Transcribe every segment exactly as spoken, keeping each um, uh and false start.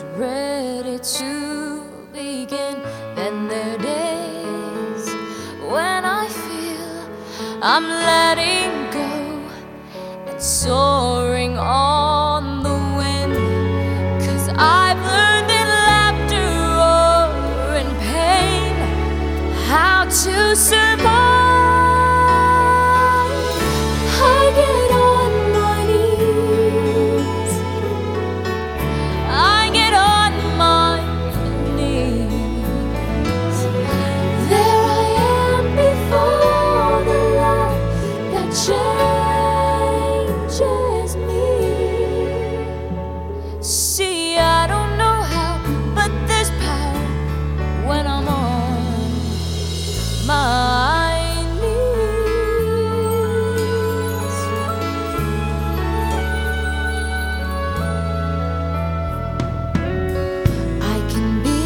ready to begin. And there are days when I feel I'm letting go and soaring on the wind, 'cause I've learned in laughter or in pain how to survive. I get on my knees, I get on my knees. There I am before the love that changes me. See, I don't know how, but there's power when I'm on my knees. I can be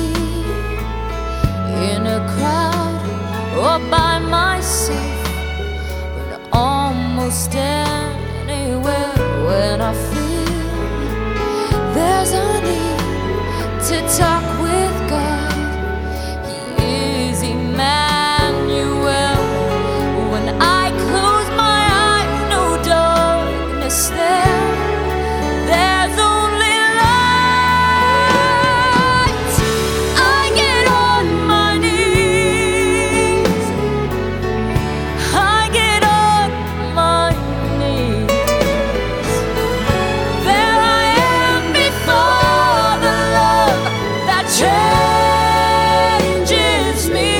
in a crowd or by myself, but almost anywhere when I feel there's a need to talk with God. He is Emmanuel. When I close my eyes, no darkness there. There's only light. I get on my knees, I get on my knees. There I am before the love that changes me.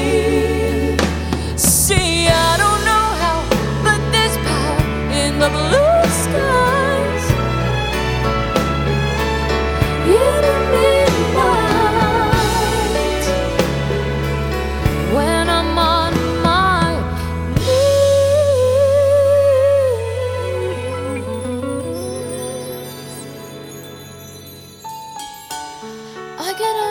See, I don't know how, but there's power in the blue skies, in the midnight, when I'm on my knees. I get